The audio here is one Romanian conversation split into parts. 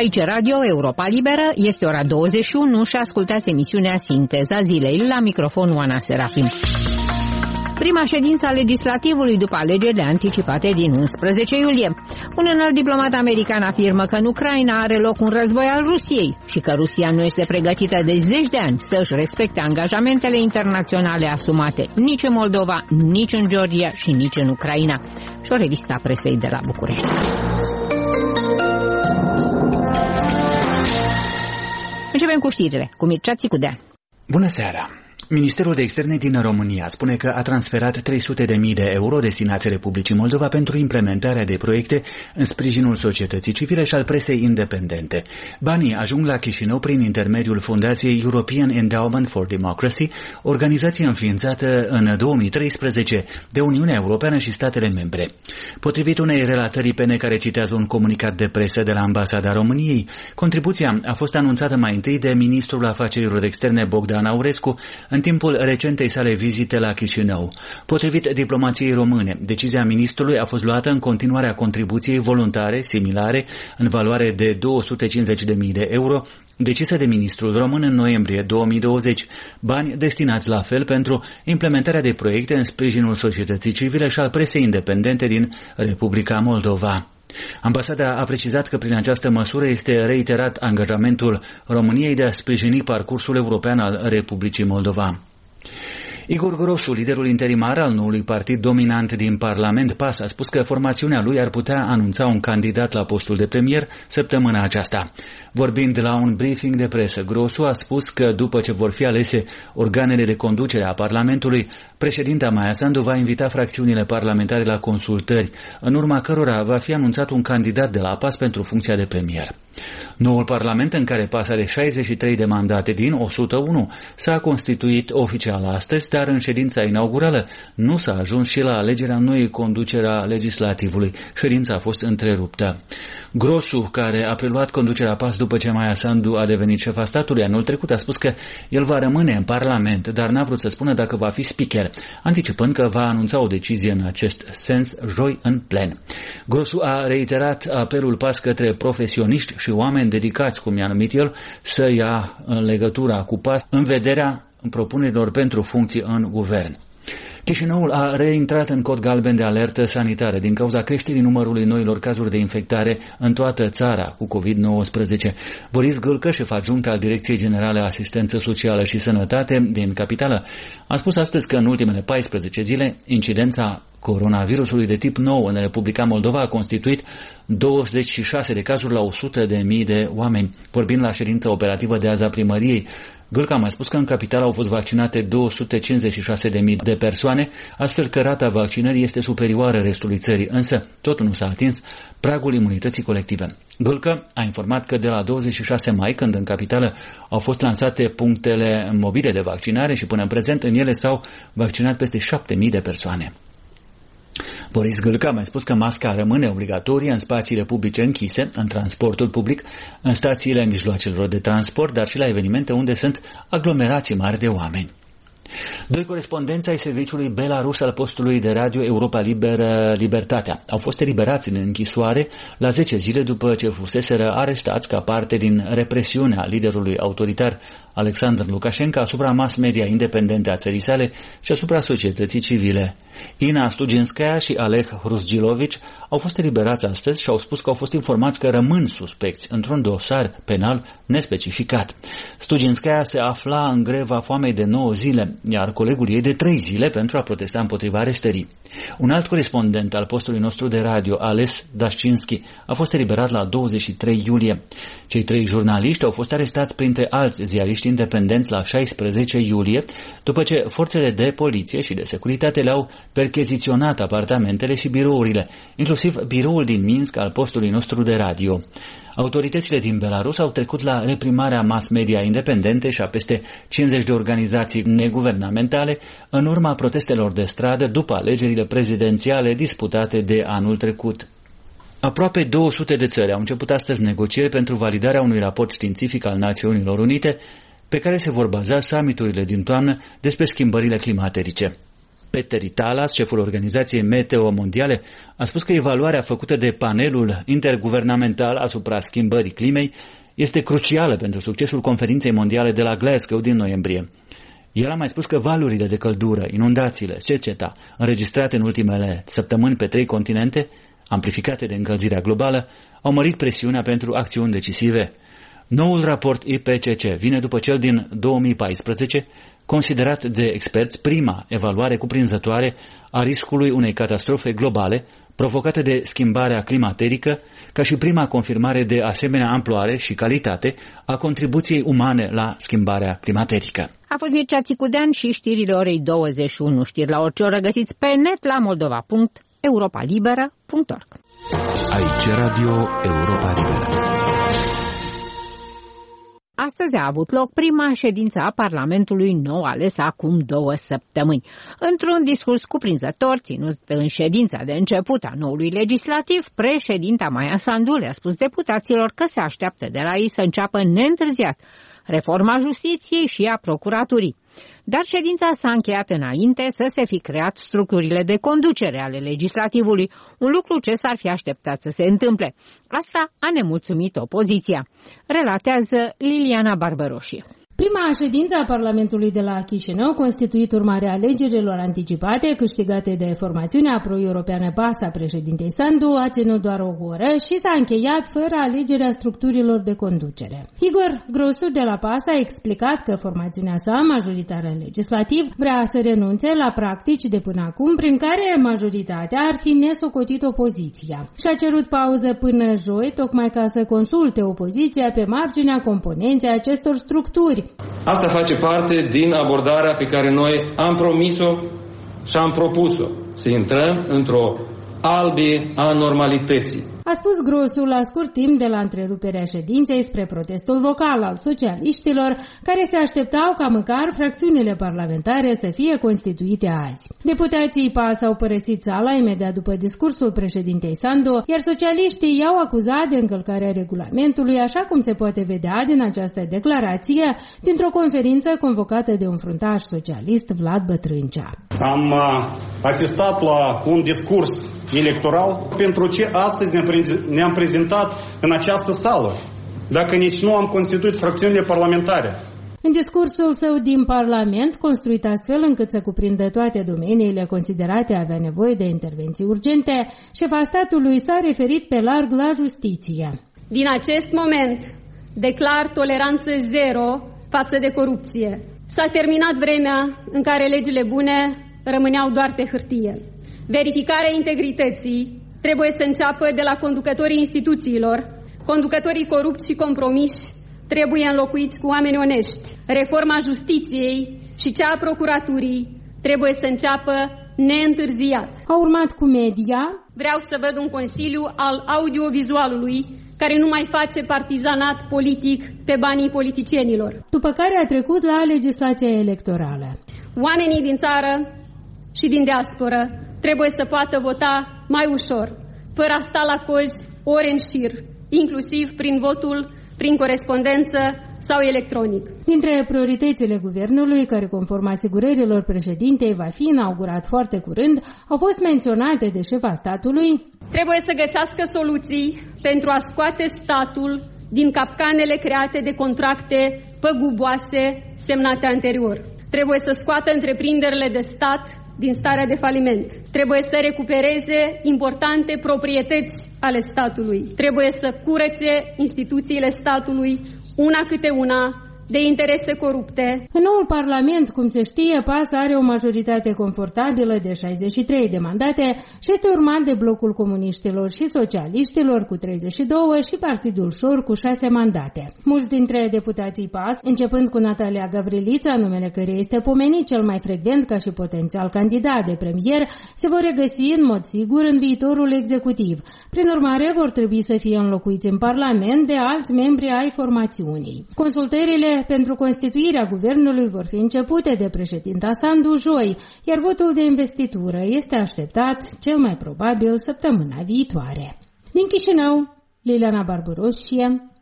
Aici Radio Europa Liberă, este ora 21 și ascultați emisiunea Sinteza Zilei. La microfon Oana Serafim. Prima ședință a legislativului după alegerile anticipate din 11 iulie. Un înalt diplomat american afirmă că în Ucraina are loc un război al Rusiei și că Rusia nu este pregătită de zeci de ani să își respecte angajamentele internaționale asumate, nici în Moldova, nici în Georgia și nici în Ucraina. Și o revistă a presei de la București. Începem cu știrile, cu Mircea Țicudea. Bună seara! Ministerul de Externe din România spune că a transferat 300.000 de euro destinați Republicii Moldova pentru implementarea de proiecte în sprijinul societății civile și al presei independente. Banii ajung la Chișinău prin intermediul Fundației European Endowment for Democracy, organizație înființată în 2013 de Uniunea Europeană și statele membre. Potrivit unei relatări pene care citează un comunicat de presă de la Ambasada României, contribuția a fost anunțată mai întâi de Ministrul Afacerilor Externe Bogdan Aurescu în timpul recentei sale vizite la Chișinău. Potrivit diplomației române, decizia ministrului a fost luată în continuarea contribuției voluntare similare în valoare de 250.000 de euro, decisă de ministrul român în noiembrie 2020, bani destinați la fel pentru implementarea de proiecte în sprijinul societății civile și al presei independente din Republica Moldova. Ambasada a precizat că prin această măsură este reiterat angajamentul României de a sprijini parcursul european al Republicii Moldova. Igor Grosu, liderul interimar al noului partid dominant din Parlament, PAS, a spus că formațiunea lui ar putea anunța un candidat la postul de premier săptămâna aceasta. Vorbind la un briefing de presă, Grosu a spus că după ce vor fi alese organele de conducere a Parlamentului, președinta Maia Sandu va invita fracțiunile parlamentare la consultări, în urma cărora va fi anunțat un candidat de la PAS pentru funcția de premier. Noul Parlament, în care PAS are 63 de mandate din 101, s-a constituit oficial astăzi, dar în ședința inaugurală nu s-a ajuns și la alegerea noii conducere a legislativului. Ședința a fost întreruptă. Grosu, care a preluat conducerea PAS după ce Maia Sandu a devenit șefa statului anul trecut, a spus că el va rămâne în Parlament, dar n-a vrut să spună dacă va fi speaker, anticipând că va anunța o decizie în acest sens joi în plen. Grosu a reiterat apelul PAS către profesioniști și oameni dedicați, cum i-a numit el, să ia legătura cu PAS în vederea propunerilor pentru funcții în guvern. Chișinăul a reintrat în cod galben de alertă sanitară din cauza creșterii numărului noilor cazuri de infectare în toată țara cu COVID-19. Boris Gâlcă, șef adjunct al Direcției Generale Asistență Socială și Sănătate din capitală, a spus astăzi că în ultimele 14 zile incidența coronavirusului de tip nou în Republica Moldova a constituit 26 de cazuri la 100.000 de oameni. Vorbind la ședința operativă de azi a primăriei, Gâlcă a mai spus că în capitală au fost vaccinate 256.000 de persoane, astfel că rata vaccinării este superioară restului țării, însă totul nu s-a atins pragul imunității colective. Gâlcă a informat că de la 26 mai, când în capitală au fost lansate punctele mobile de vaccinare și până în prezent în ele s-au vaccinat peste 7.000 de persoane. Boris Gâlcă a mai spus că masca rămâne obligatorie în spațiile publice închise, în transportul public, în stațiile mijloacelor de transport, dar și la evenimente unde sunt aglomerații mari de oameni. Doi corespondenți ai serviciului belarus al postului de radio Europa Liberă Libertatea au fost eliberați în închisoare la 10 zile după ce fuseseră arestați ca parte din represiunea liderului autoritar Alexandru Lukashenko asupra mass media independente a țării sale și asupra societății civile. Ina Stuginskaya și Aleh Hruzgilovici au fost eliberați astăzi și au spus că au fost informați că rămân suspecți într-un dosar penal nespecificat. Stuginskaya se afla în greva foamei de 9 zile, iar colegul ei de 3 zile pentru a protesta împotriva arestării. Un alt corespondent al postului nostru de radio, Ales Dașcinski, a fost eliberat la 23 iulie. Cei 3 jurnaliști au fost arestați printre alți ziariști independenți la 16 iulie, după ce forțele de poliție și de securitate le-au percheziționat apartamentele și birourile, inclusiv biroul din Minsk al postului nostru de radio. Autoritățile din Belarus au trecut la reprimarea mass media independente și a peste 50 de organizații neguvernamentale în urma protestelor de stradă după alegerile prezidențiale disputate de anul trecut. Aproape 200 de țări au început astăzi negocieri pentru validarea unui raport științific al Națiunilor Unite pe care se vor baza summiturile din toamnă despre schimbările climaterice. Petteri Talas, șeful Organizației Meteo Mondiale, a spus că evaluarea făcută de panelul interguvernamental asupra schimbării climei este crucială pentru succesul conferinței mondiale de la Glasgow din noiembrie. El a mai spus că valurile de căldură, inundațiile, seceta, înregistrate în ultimele săptămâni pe 3 continente, amplificate de încălzirea globală, au mărit presiunea pentru acțiuni decisive. Noul raport IPCC vine după cel din 2014, considerat de experți prima evaluare cuprinzătoare a riscului unei catastrofe globale provocate de schimbarea climaterică, ca și prima confirmare de asemenea amploare și calitate a contribuției umane la schimbarea climaterică. A fost Mircea Țicudean și știrile orei 21. Știri la orice oră găsiți pe net la moldova.europalibera.org. Aici Radio Europa Liberă. Astăzi a avut loc prima ședință a Parlamentului nou ales acum 2 săptămâni. Într-un discurs cuprinzător ținut în ședința de început a noului legislativ, președinta Maia Sandu le-a spus deputaților că se așteaptă de la ei să înceapă neîntârziat reforma justiției și a procuraturii. Dar ședința s-a încheiat înainte să se fi creat structurile de conducere ale legislativului, un lucru ce s-ar fi așteptat să se întâmple. Asta a nemulțumit opoziția, relatează Liliana Barbăroși. Prima ședință a Parlamentului de la Chișinău, constituit urmare a alegerilor anticipate câștigate de formațiunea pro-europeană PAS a președintei Sandu, a ținut doar o oră și s-a încheiat fără alegerea structurilor de conducere. Igor Grosu de la PAS a explicat că formațiunea sa, majoritară în legislativ, vrea să renunțe la practici de până acum prin care majoritatea ar fi nesocotit opoziția. Și-a cerut pauză până joi, tocmai ca să consulte opoziția pe marginea componenței acestor structuri. Asta face parte din abordarea pe care noi am promis-o și am propus-o, să intrăm într-o albie a normalității. A spus Grosu la scurt timp de la întreruperea ședinței spre protestul vocal al socialiștilor, care se așteptau ca măcar fracțiunile parlamentare să fie constituite azi. Deputații PAS au părăsit sala imediat după discursul președintei Sandu, iar socialiștii i-au acuzat de încălcarea regulamentului, așa cum se poate vedea din această declarație dintr-o conferință convocată de un fruntaș socialist, Vlad Bătrâncea. Am asistat la un discurs electoral pentru ce astăzi ne-am prezentat în această sală, dacă nici nu am constituit fracțiunile parlamentare. În discursul său din Parlament, construit astfel încât să cuprindă toate domeniile considerate a avea nevoie de intervenții urgente, șefa statului s-a referit pe larg la justiție. Din acest moment declar toleranță zero față de corupție. S-a terminat vremea în care legile bune rămâneau doar pe hârtie. Verificarea integrității trebuie să înceapă de la conducătorii instituțiilor. Conducătorii corupți și compromiși trebuie înlocuiți cu oameni onești. Reforma justiției și cea a procuraturii trebuie să înceapă neîntârziat. A urmat cu media. Vreau să văd un consiliu al audiovizualului care nu mai face partizanat politic pe banii politicienilor. După care a trecut la legislația electorală. Oamenii din țară și din diasporă trebuie să poată vota mai ușor, fără a sta la cozi ore în șir, inclusiv prin votul prin corespondență sau electronic. Dintre prioritățile guvernului, care conform asigurărilor președintei va fi inaugurat foarte curând, au fost menționate de șefa statului. Trebuie să găsească soluții pentru a scoate statul din capcanele create de contracte păguboase semnate anterior. Trebuie să scoată întreprinderile de stat din starea de faliment. Trebuie să recupereze importante proprietăți ale statului. Trebuie să curețe instituțiile statului, una câte una, de interese corupte. În noul Parlament, cum se știe, PAS are o majoritate confortabilă de 63 de mandate și este urmat de blocul comuniștilor și socialiștilor cu 32 și Partidul Șor cu 6 mandate. Mulți dintre deputații PAS, începând cu Natalia Gavrilița, numele căreia este pomenit cel mai frecvent ca și potențial candidat de premier, se vor regăsi în mod sigur în viitorul executiv. Prin urmare, vor trebui să fie înlocuiți în Parlament de alți membri ai formațiunii. Consultările pentru constituirea guvernului vor fi începute de președinta Sandu joi, iar votul de investitură este așteptat cel mai probabil săptămâna viitoare. Din Chișinău, Liliana Barbăroșie,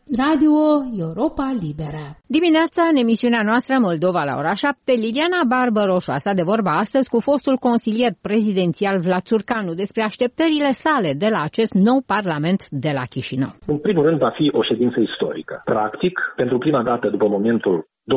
Radio Europa Liberă. Dimineața, în emisiunea noastră Moldova la ora 7, Liliana Barbăroșu a stat de vorba astăzi cu fostul consilier prezidențial Vlad Țurcanu despre așteptările sale de la acest nou parlament de la Chișinău. În primul rând va fi o ședință istorică. Practic, pentru prima dată după momentul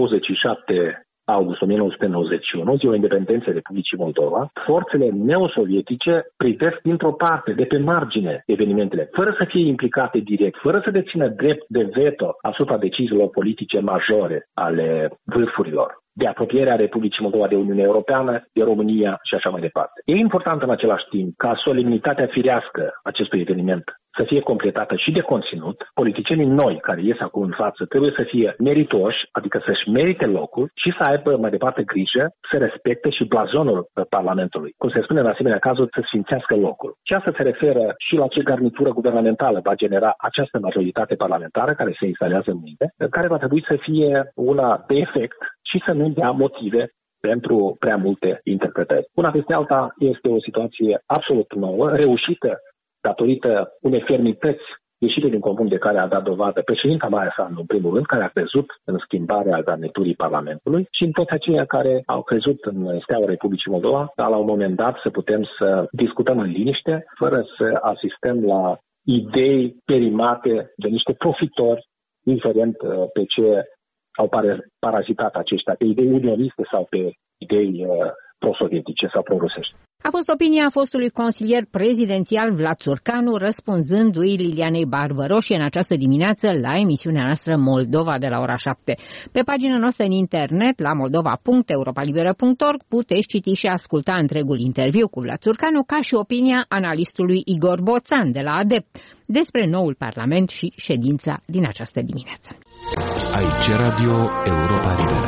27 august 1991, ziua independenței Republicii Moldova, forțele neosovietice privesc dintr-o parte, de pe margine, evenimentele, fără să fie implicate direct, fără să dețină drept de veto asupra deciziilor politice majore ale vârfurilor, de apropierea Republicii Moldova de Uniunea Europeană, de România și așa mai departe. E important în același timp ca solemnitatea firească acestui eveniment să fie completată și de conținut. Politicienii noi care ies acum în față trebuie să fie meritoși, adică să-și merite locul și să aibă mai departe grijă să respecte și blazonul Parlamentului. Cum se spune în asemenea cazuri, să sfințească locul. Și asta se referă și la ce garnitură guvernamentală va genera această majoritate parlamentară care se instalează mâine, care va trebui să fie una de efect și să nu dea motive pentru prea multe interpretări. Una peste alta este o situație absolut nouă, reușită datorită unei fermități ieșite din comun de care a dat dovadă președinta Maia Sandu, în primul rând, care a crezut în schimbarea garniturii Parlamentului și în toți aceia care au crezut în steaua Republicii Moldova, dar la un moment dat să putem să discutăm în liniște, fără să asistăm la idei perimate de niște profitori, indiferent pe ce au parazitat aceștia, pe idei unioniste sau pe idei pro-sovietice sau pro-rusești. A fost opinia fostului consilier prezidențial Vlad Țurcanu, răspunzându-i Lilianei Barbăroșu în această dimineață la emisiunea noastră Moldova de la ora 7. Pe pagina noastră în internet, la moldova.europalibera.org, puteți citi și asculta întregul interviu cu Vlad Țurcanu, ca și opinia analistului Igor Boțan de la ADEPT despre noul parlament și ședința din această dimineață. Aici Radio Europa Liberă.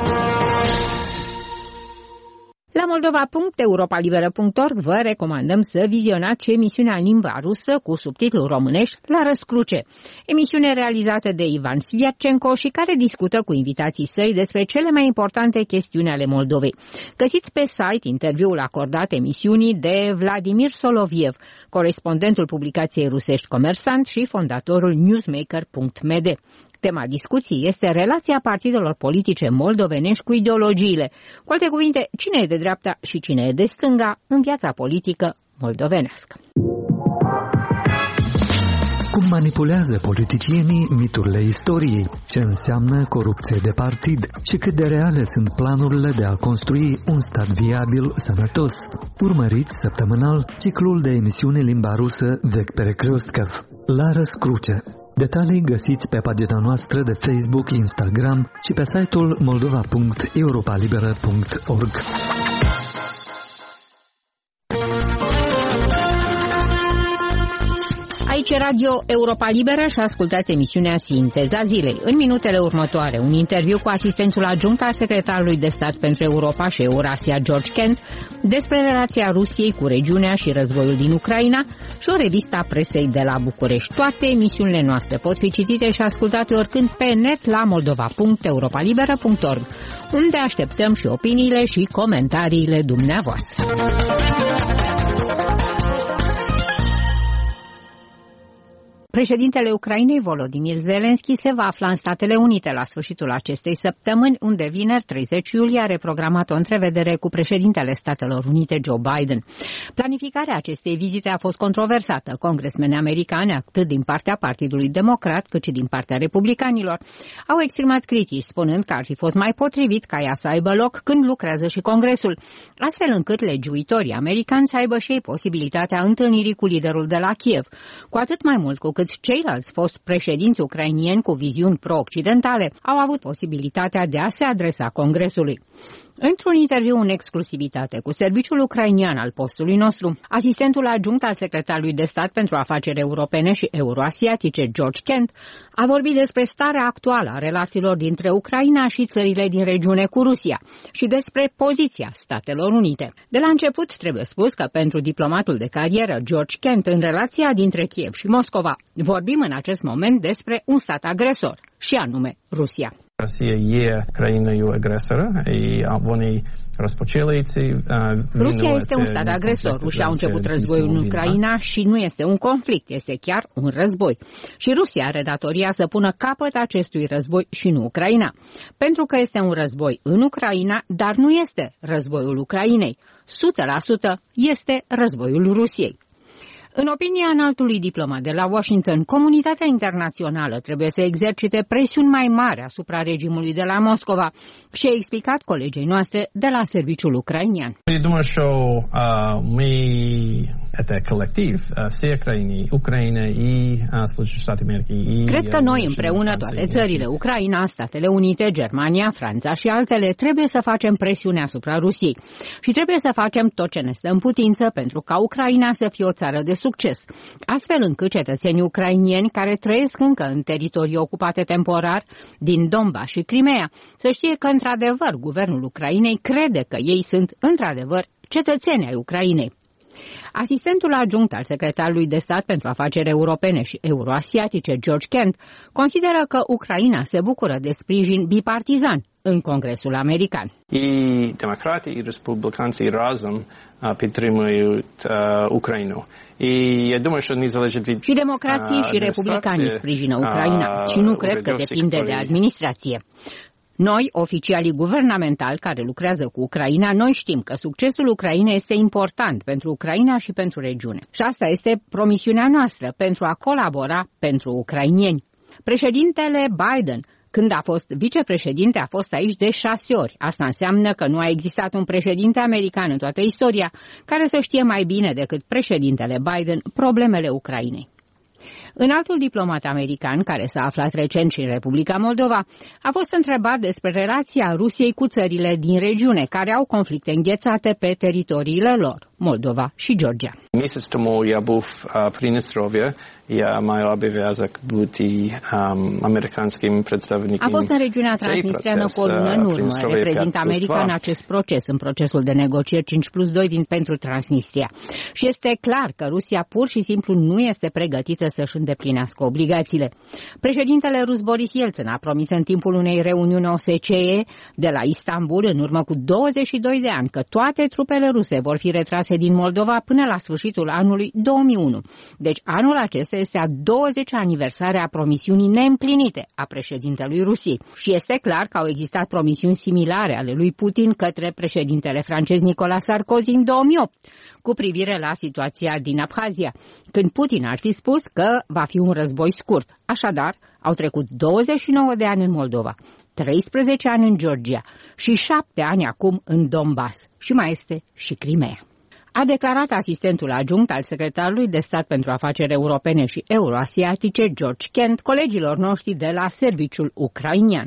La moldova.europalibera.org vă recomandăm să vizionați emisiunea în limba rusă cu subtitlu românești La Răscruce, emisiune realizată de Ivan Sviatcenko și care discută cu invitații săi despre cele mai importante chestiuni ale Moldovei. Găsiți pe site interviul acordat emisiunii de Vladimir Soloviev, corespondentul publicației rusești Comersant și fondatorul newsmaker.md. Tema discuției este relația partidelor politice moldovenești cu ideologiile. Cu alte cuvinte, cine e de dreapta și cine e de stânga în viața politică moldovenească. Cum manipulează politicienii miturile istoriei, ce înseamnă corupție de partid și cât de reale sunt planurile de a construi un stat viabil, sănătos. Urmăriți săptămânal ciclul de emisiune limba rusă Vec Perekrostkov, La Răscruce. Detalii găsiți pe pagina noastră de Facebook, Instagram și pe site-ul moldova.europalibera.org. Aici Radio Europa Liberă și ascultați emisiunea Sinteza Zilei. În minutele următoare, un interviu cu asistentul adjunct al secretarului de stat pentru Europa și Eurasia, George Kent, despre relația Rusiei cu regiunea și războiul din Ucraina și o revistă a presei de la București. Toate emisiunile noastre pot fi citite și ascultate oricând pe net la moldova.europalibera.org, unde așteptăm și opiniile și comentariile dumneavoastră. Președintele Ucrainei, Volodymyr Zelensky, se va afla în Statele Unite la sfârșitul acestei săptămâni, unde vineri 30 iulie are programat o întrevedere cu președintele Statelor Unite, Joe Biden. Planificarea acestei vizite a fost controversată. Congresmeni americani, atât din partea Partidului Democrat, cât și din partea republicanilor, au exprimat critici, spunând că ar fi fost mai potrivit ca ea să aibă loc când lucrează și Congresul, astfel încât legiuitorii americani să aibă și ei posibilitatea întâlnirii cu liderul de la Kiev, cu atât mai mult cu cât ceilalți fost președinți ucrainieni cu viziuni pro-occidentale au avut posibilitatea de a se adresa Congresului. Într-un interviu în exclusivitate cu serviciul ucrainian al postului nostru, asistentul adjunct al secretarului de stat pentru afaceri europene și euroasiatice, George Kent, a vorbit despre starea actuală a relațiilor dintre Ucraina și țările din regiune cu Rusia și despre poziția Statelor Unite. De la început, trebuie spus că pentru diplomatul de carieră George Kent, în relația dintre Kiev și Moscova, vorbim în acest moment despre un stat agresor, și anume Rusia. Россия e країною агресора і вони розпочали ці Rusia este un stat agresor. Rusia a început războiul în Ucraina și nu este un conflict, este chiar un război. Și Rusia are datoria să pună capăt acestui război și nu Ucraina. Pentru că este un război în Ucraina, dar nu este războiul Ucrainei. 100% este războiul Rusiei. În opinia înaltului diplomat de la Washington, comunitatea internațională trebuie să exercite presiuni mai mari asupra regimului de la Moscova și a explicat colegii noastre de la serviciul ucrainian. Я думаю, що ми это коллектив всей Украины, Украина и Сполученные Штаты Америки и Cred că noi împreună, toate țările, Ucraina, Statele Unite, Germania, Franța și altele, trebuie să facem presiune asupra Rusiei și trebuie să facem tot ce ne stă în putință pentru ca Ucraina să fie o țară de succes, astfel încât cetățenii ucrainieni care trăiesc încă în teritorii ocupate temporar din Donbass și Crimea să știe că, într-adevăr, guvernul Ucrainei crede că ei sunt, într-adevăr, cetățeni ai Ucrainei. Asistentul adjunct al secretarului de stat pentru afaceri europene și euroasiatice, George Kent, consideră că Ucraina se bucură de sprijin bipartizan în Congresul American. І демократи, і республіканці разом підтримують Україну. І я думаю, що не залежить від Și democrații și republicanii sprijină Ucraina și nu cred că depinde de administrație. Noi, oficialii guvernamentali care lucrează cu Ucraina, noi știm că succesul Ucrainei este important pentru Ucraina și pentru regiune. Și asta este promisiunea noastră pentru a colabora pentru ucrainieni. Președintele Biden, când a fost vicepreședinte, a fost aici de 6 ori. Asta înseamnă că nu a existat un președinte american în toată istoria care să știe mai bine decât președintele Biden problemele Ucrainei. Înaltul diplomat american, care s-a aflat recent și în Republica Moldova, a fost întrebat despre relația Rusiei cu țările din regiune, care au conflicte înghețate pe teritoriile lor, Moldova și Georgia. Місяць тому я був в Придністров'ї. Я маю обов'язок бути американським представником. A fost în regiunea transnistreană cu o lună în urmă. Reprezintă America în acest proces, în procesul de negocieri 5+2 pentru Transnistria. Și este clar că Rusia pur și simplu nu este pregătită să-și îndeplinească obligațiile. Președintele rus Boris Yeltsin a promis în timpul unei reuniuni OSCE de la Istanbul în urmă cu 22 de ani că toate trupele ruse vor fi retrase din Moldova până la sfârșitul anului 2001. Deci anul acesta este a 20-a aniversare a promisiunii neîmplinite a președintelui Rusiei. Și este clar că au existat promisiuni similare ale lui Putin către președintele francez Nicolas Sarkozy în 2008 cu privire la situația din Abhazia, când Putin ar fi spus că va fi un război scurt. Așadar, au trecut 29 de ani în Moldova, 13 ani în Georgia și 7 ani acum în Donbass și mai este și Crimea. A declarat asistentul adjunct al secretarului de stat pentru afaceri europene și euroasiatice, George Kent, colegilor noștri de la serviciul ucrainian.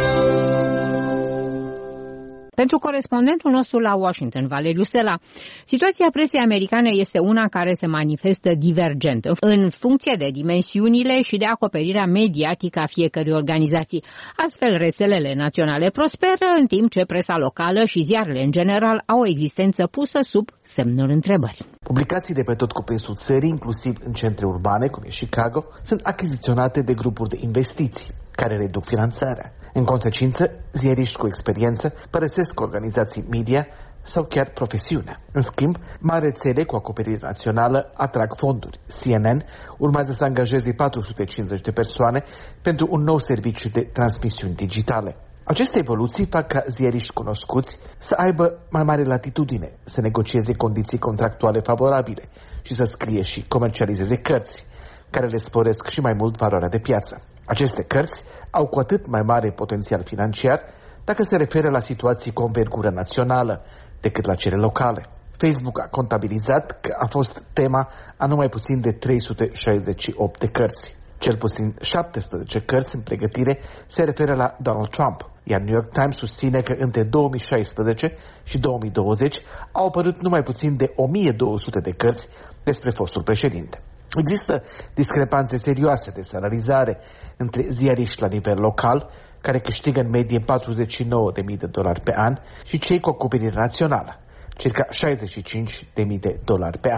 Pentru corespondentul nostru la Washington, Valeriu Sela, situația presei americane este una care se manifestă divergent în funcție de dimensiunile și de acoperirea mediatică a fiecărei organizații. Astfel, rețelele naționale prosperă, în timp ce presa locală și ziarele în general au o existență pusă sub semnul întrebării. Publicații de pe tot cuprinsul țării, inclusiv în centre urbane, cum e Chicago, sunt achiziționate de grupuri de investiții care reduc finanțarea. În consecință, ziariști cu experiență părăsesc organizații media sau chiar profesiunea. În schimb, mari rețele cu acoperire națională atrag fonduri. CNN urmează să angajeze 450 de persoane pentru un nou serviciu de transmisiuni digitale. Aceste evoluții fac ca ziariști cunoscuți să aibă mai mare latitudine, să negocieze condiții contractuale favorabile și să scrie și comercializeze cărți, care le sporesc și mai mult valoarea de piață. Aceste cărți au cu atât mai mare potențial financiar dacă se referă la situații cu o învergură națională decât la cele locale. Facebook a contabilizat că a fost tema a numai puțin de 368 de cărți. Cel puțin 17 cărți în pregătire se referă la Donald Trump, iar New York Times susține că între 2016 și 2020 au apărut numai puțin de 1200 de cărți despre fostul președinte. Există discrepanțe serioase de salarizare între ziariști la nivel local, care câștigă în medie $49.000 pe an, și cei cu acoperire națională, circa $65.000 pe an.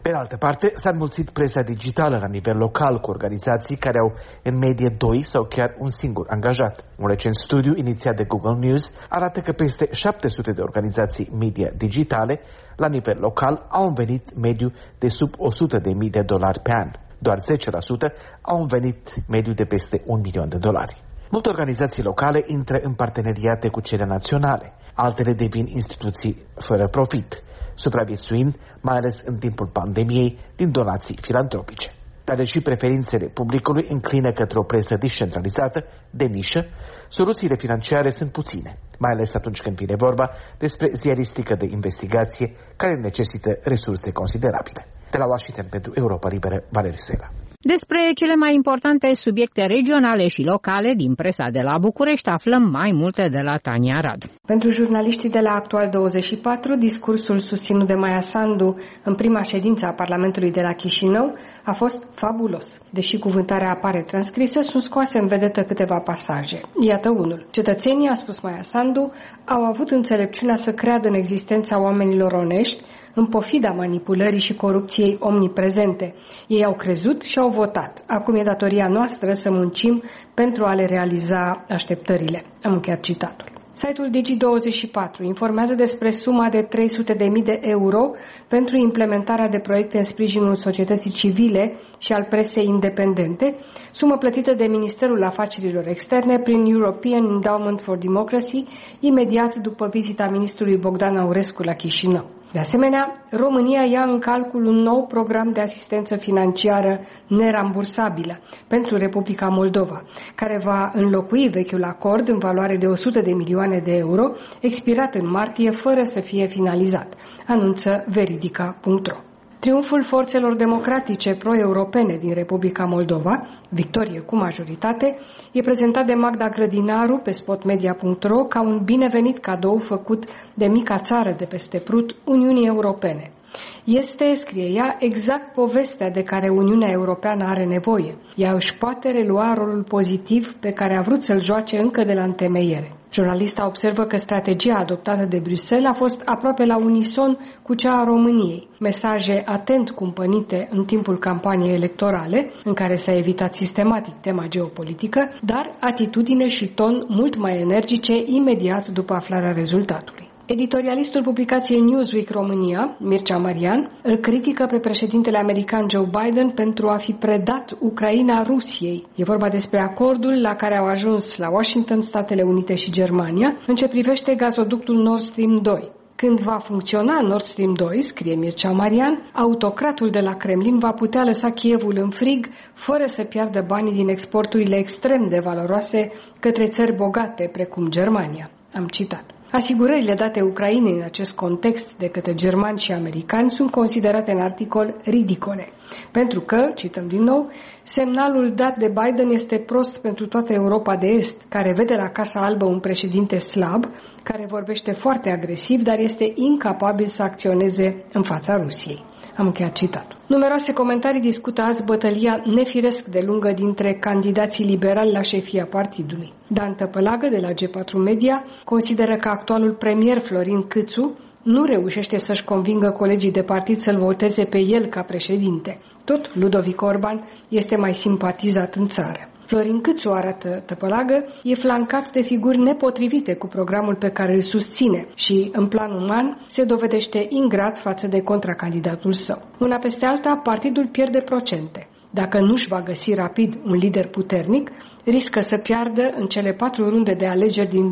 Pe de altă parte, s-a înmulțit presa digitală la nivel local cu organizații care au în medie 2 sau chiar un singur angajat. Un recent studiu inițiat de Google News arată că peste 700 de organizații media digitale la nivel local au un venit mediu de sub $100.000 pe an. Doar 10% au un venit mediu de peste $1 milion. Multe organizații locale intră în parteneriate cu cele naționale, altele devin instituții fără profit, supraviețuind, mai ales în timpul pandemiei, din donații filantropice. Dar deși preferințele publicului înclină către o presă descentralizată, de nișă, soluțiile financiare sunt puține, mai ales atunci când vine vorba despre ziaristică de investigație care necesită resurse considerabile. De la Washington pentru Europa Liberă, Valeriu Sela. Despre cele mai importante subiecte regionale și locale din presa de la București aflăm mai multe de la Tania Radu. Pentru jurnaliștii de la Actual 24, discursul susținut de Maia Sandu în prima ședință a Parlamentului de la Chișinău a fost fabulos. Deși cuvântarea apare transcrisă, sunt scoase în vedetă câteva pasaje. Iată unul. Cetățenii, a spus Maia Sandu, au avut înțelepciunea să creadă în existența oamenilor onești, în pofida manipulării și corupției omniprezente. Ei au crezut și au votat. Acum e datoria noastră să muncim pentru a le realiza așteptările. Am încheiat citatul. Site-ul Digi24 informează despre suma de 300.000 de euro pentru implementarea de proiecte în sprijinul societății civile și al presei independente, sumă plătită de Ministerul Afacerilor Externe prin European Endowment for Democracy, imediat după vizita ministrului Bogdan Aurescu la Chișinău. De asemenea, România ia în calcul un nou program de asistență financiară nerambursabilă pentru Republica Moldova, care va înlocui vechiul acord în valoare de 100 de milioane de euro, expirat în martie fără să fie finalizat, anunță veridica.ro. Triumful forțelor democratice pro-europene din Republica Moldova, victorie cu majoritate, e prezentat de Magda Grădinaru pe spotmedia.ro ca un binevenit cadou făcut de mica țară de peste Prut Uniunii Europene. Este, scrie ea, exact povestea de care Uniunea Europeană are nevoie. Ea își poate relua rolul pozitiv pe care a vrut să-l joace încă de la întemeiere. Jurnalista observă că strategia adoptată de Bruxelles a fost aproape la unison cu cea a României. Mesaje atent cumpănite în timpul campaniei electorale, în care s-a evitat sistematic tema geopolitică, dar atitudine și ton mult mai energice imediat după aflarea rezultatului. Editorialistul publicației Newsweek România, Mircea Marian, îl critică pe președintele american Joe Biden pentru a fi predat Ucraina Rusiei. E vorba despre acordul la care au ajuns la Washington, Statele Unite și Germania în ce privește gazoductul Nord Stream 2. Când va funcționa Nord Stream 2, scrie Mircea Marian, autocratul de la Kremlin va putea lăsa Kievul în frig fără să piardă banii din exporturile extrem de valoroase către țări bogate precum Germania. Am citat. Asigurările date Ucrainei în acest context de către germani și americani sunt considerate în articol ridicole, pentru că, cităm din nou, semnalul dat de Biden este prost pentru toată Europa de Est, care vede la Casa Albă un președinte slab, care vorbește foarte agresiv, dar este incapabil să acționeze în fața Rusiei. Am încheiat citatul. Numeroase comentarii discută azi bătălia nefiresc de lungă dintre candidații liberali la șefia partidului. Dan Tăpălagă, de la G4 Media, consideră că actualul premier Florin Câțu nu reușește să-și convingă colegii de partid să-l voteze pe el ca președinte. Tot Ludovic Orban este mai simpatizat în țară. Florin Câțu, arată Tăpălagă, e flancat de figuri nepotrivite cu programul pe care îl susține și, în plan uman, se dovedește ingrat față de contracandidatul său. Una peste alta, partidul pierde procente. Dacă nu-și va găsi rapid un lider puternic, riscă să piardă în cele 4 runde de alegeri din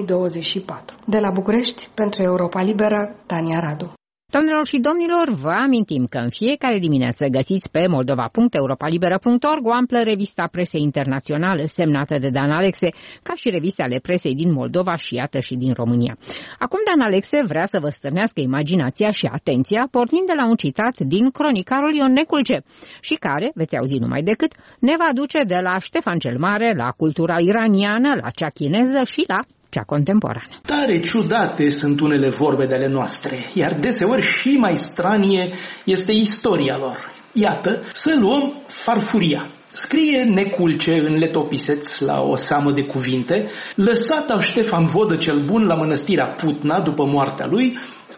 2024. De la București, pentru Europa Liberă, Tania Radu. Doamnelor și domnilor, vă amintim că în fiecare dimineață găsiți pe moldova.europalibera.org o amplă revista presei internaționale semnată de Dan Alexe, ca și reviste ale presei din Moldova și iată și din România. Acum Dan Alexe vrea să vă stârnească imaginația și atenția, pornind de la un citat din cronicarul Ion Neculce și care, veți auzi numai decât, ne va duce de la Ștefan cel Mare, la cultura iraniană, la cea chineză și la cea contemporană. Tare ciudate sunt unele vorbe de ale noastre, iar deseori și mai stranie este istoria lor. Iată, să luăm farfuria. Scrie Neculce în Letopiseț la o seamă de cuvinte, lăsat al Ștefan Vodă cel Bun la mănăstirea Putna după moartea lui,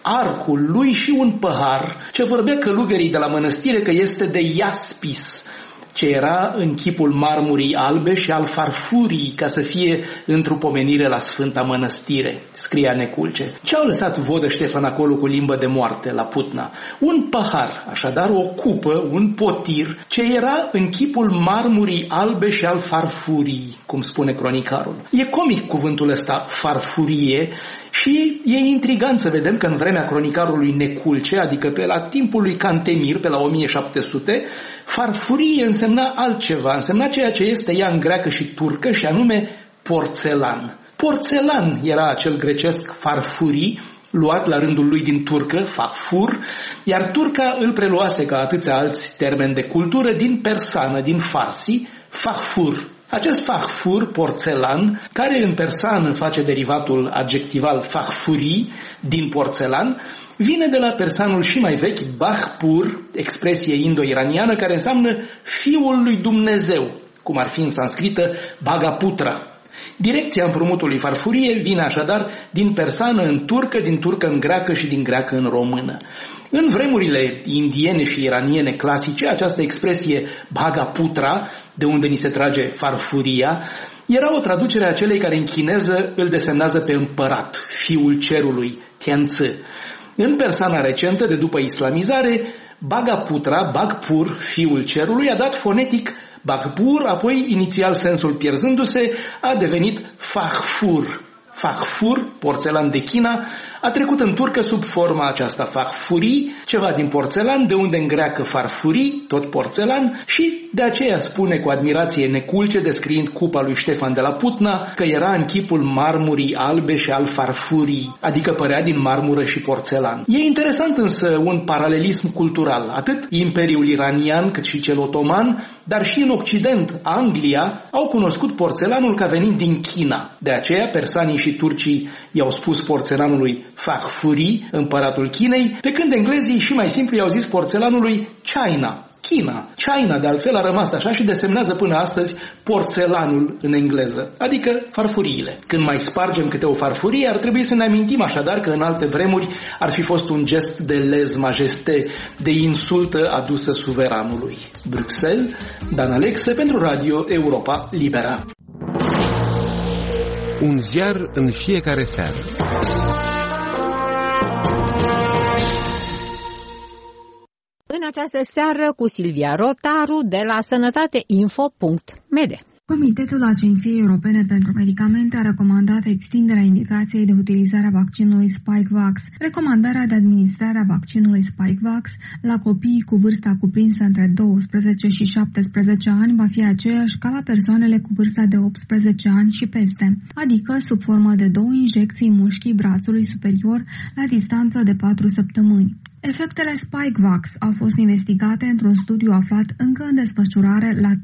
arcul lui și un păhar ce vorbea călugării de la mănăstire că este de iaspis, ce era în chipul marmurii albe și al farfurii, ca să fie într-o pomenire la Sfânta Mănăstire, scria Neculce. Ce au lăsat Vodă Ștefan acolo cu limbă de moarte la Putna? Un pahar, așadar o cupă, un potir, ce era în chipul marmurii albe și al farfurii, cum spune cronicarul. E comic cuvântul ăsta, farfurie, și e intrigant să vedem că în vremea cronicarului Neculce, adică pe la timpul lui Cantemir, pe la 1700, farfurie însemna altceva, însemna ceea ce este ea în greacă și turcă, și anume porțelan. Porțelan era acel grecesc farfurii, luat la rândul lui din turcă, fahfur, iar turca îl preluase ca atâția alți termeni de cultură din persană, din farsi, fahfur. Acest fahfur, porțelan, care în persană face derivatul adjectival fahfurii, din porțelan, vine de la persanul și mai vechi, bahpur, expresie indo-iraniană, care înseamnă fiul lui Dumnezeu, cum ar fi în sanscrită Bhagaputra. Direcția împrumutului farfurie vine așadar din persană în turcă, din turcă în greacă și din greacă în română. În vremurile indiene și iraniene clasice, această expresie Bhagaputra, de unde ni se trage farfuria, era o traducere a celei care în chineză îl desemnează pe împărat, fiul cerului, Tianzi. În persana recentă, de după islamizare, Bhagaputra, Bagpur, fiul cerului, a dat fonetic Bagpur, apoi, inițial sensul pierzându-se, a devenit Fahfur. Fahfur, porțelan de China, a trecut în turcă sub forma aceasta fahfurii, ceva din porțelan, de unde în greacă farfurii, tot porțelan, și de aceea spune cu admirație Neculce, descriind cupa lui Ștefan de la Putna, că era în chipul marmurii albe și al farfurii, adică părea din marmură și porțelan. E interesant însă un paralelism cultural, atât Imperiul Iranian cât și cel otoman, dar și în Occident, Anglia, au cunoscut porțelanul ca venind din China. De aceea persanii și turcii i-au spus porțelanului Fahfuri, împăratul Chinei, pe când englezii și mai simplu i-au zis porțelanului China, China. China, de altfel, a rămas așa și desemnează până astăzi porțelanul în engleză, adică farfuriile. Când mai spargem câte o farfurie, ar trebui să ne amintim așadar că în alte vremuri ar fi fost un gest de lez-majesté, de insultă adusă suveranului. Bruxelles, Dan Alexe pentru Radio Europa Libera. Un ziar în fiecare seară. În această seară cu Silvia Rotaru de la sănătateinfo.md. Comitetul Agenției Europene pentru Medicamente a recomandat extinderea indicației de utilizare a vaccinului Spikevax. Recomandarea de administrare a vaccinului Spikevax la copiii cu vârsta cuprinsă între 12 și 17 ani va fi aceeași ca la persoanele cu vârsta de 18 ani și peste, adică sub formă de 2 injecții în mușchii brațului superior la distanță de 4 săptămâni. Efectele Spikevax au fost investigate într-un studiu aflat încă în desfășurare la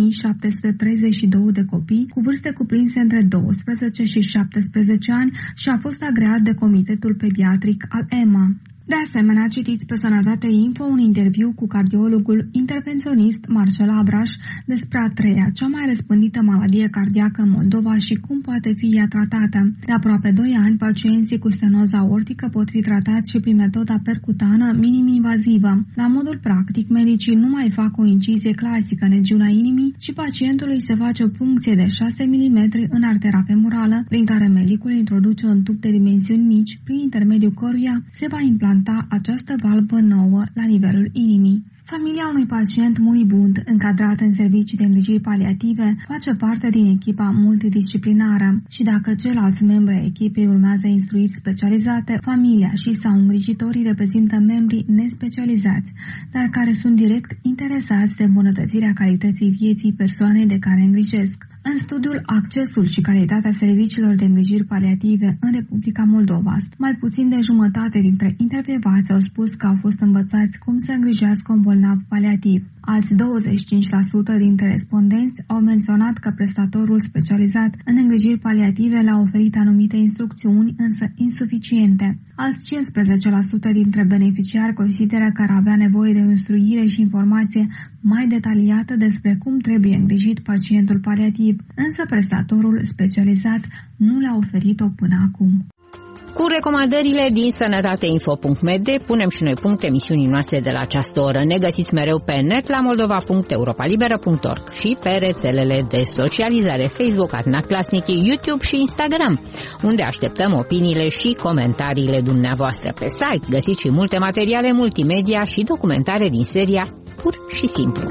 3732 de copii cu vârste cuprinse între 12 și 17 ani și a fost agreat de Comitetul Pediatric al EMA. De asemenea, citiți pe Sănătate Info un interviu cu cardiologul intervenționist Marcel Abraș despre a treia, cea mai răspândită maladie cardiacă în Moldova și cum poate fi ea tratată. De aproape 2 ani, pacienții cu stenoză aortică pot fi tratați și prin metoda percutană minim-invazivă. La modul practic, medicii nu mai fac o incizie clasică în regiunea inimii, ci pacientului se face o puncție de 6 mm în artera femorală, prin care medicul introduce un tub de dimensiuni mici, prin intermediul căruia se va implanta această valvă nouă la nivelul inimii. Familia unui pacient moribund încadrat în servicii de îngrijiri paliative face parte din echipa multidisciplinară și dacă ceilalți membri ai echipei urmează instruiri specializate, familia și sau îngrijitorii reprezintă membri nespecializați, dar care sunt direct interesați de îmbunătățirea calității vieții persoanei de care îngrijesc. În studiul Accesul și calitatea serviciilor de îngrijiri paliative în Republica Moldova, mai puțin de jumătate dintre intervievați au spus că au fost învățați cum să îngrijească un bolnav paliativ. Alți 25% dintre respondenți au menționat că prestatorul specializat în îngrijiri paliative le-a oferit anumite instrucțiuni, însă insuficiente. Alți 15% dintre beneficiari consideră că ar avea nevoie de o instruire și informație mai detaliată despre cum trebuie îngrijit pacientul paliativ, însă prestatorul specializat nu le-a oferit-o până acum. Cu recomandările din sănătateinfo.md punem și noi punct emisiunii noastre de la această oră. Ne găsiți mereu pe net la moldova.europalibera.org și pe rețelele de socializare Facebook, Adna Clasnici, YouTube și Instagram, unde așteptăm opiniile și comentariile dumneavoastră. Pe site găsiți și multe materiale multimedia și documentare din seria Pur și Simplu.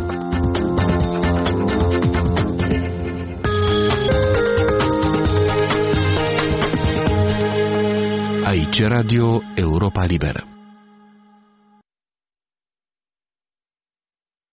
Aici Radio Europa Liberă.